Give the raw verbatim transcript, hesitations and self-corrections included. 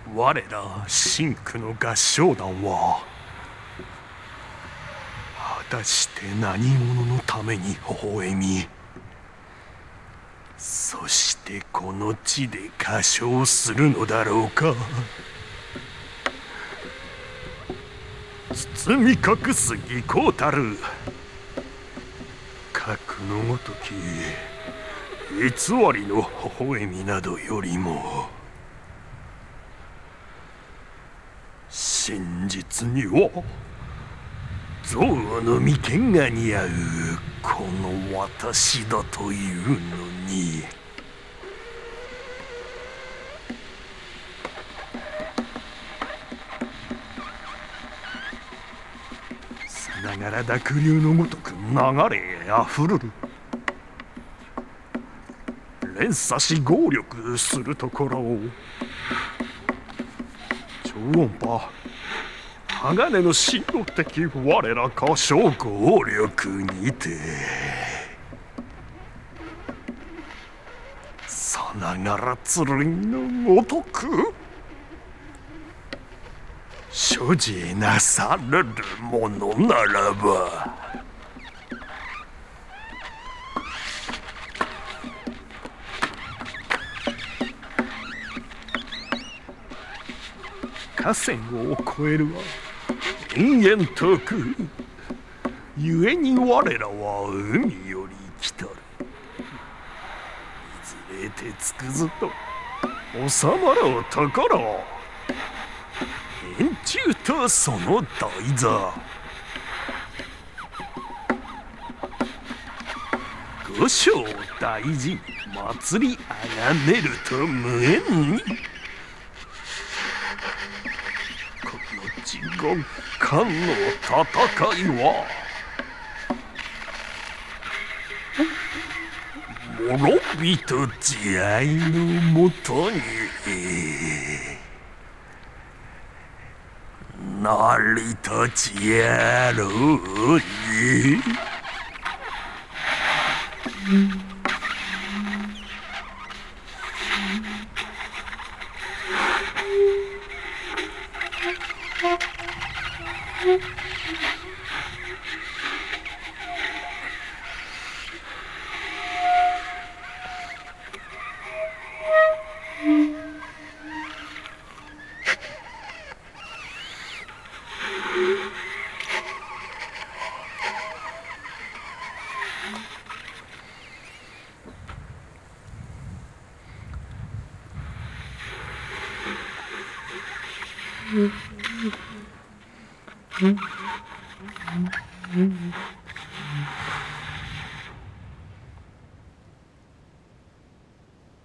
我ら真紅の合唱団は果たして何者のために微笑み、そしてこの地で歌唱するのだろうか。包み隠す技巧たる核のごとき偽りの微笑みなどよりも、真実には憎悪の眉間が似合うこの私だというのに。さながら濁流のごとく流れあふるる。連鎖し合力するところを超音波鋼の神道的我ら歌唱合力にて、さながら剣のごとく所持なされるものならば、河川を越えるは延々遠く、故に我らは海より来たる。いずれてつくずと収まろうところ、円柱とその台座、御所を大事に祭りあがねると無縁に、地獄間の戦いは諸人慈愛のもとになり立ちやろうに。 Mm-hmm.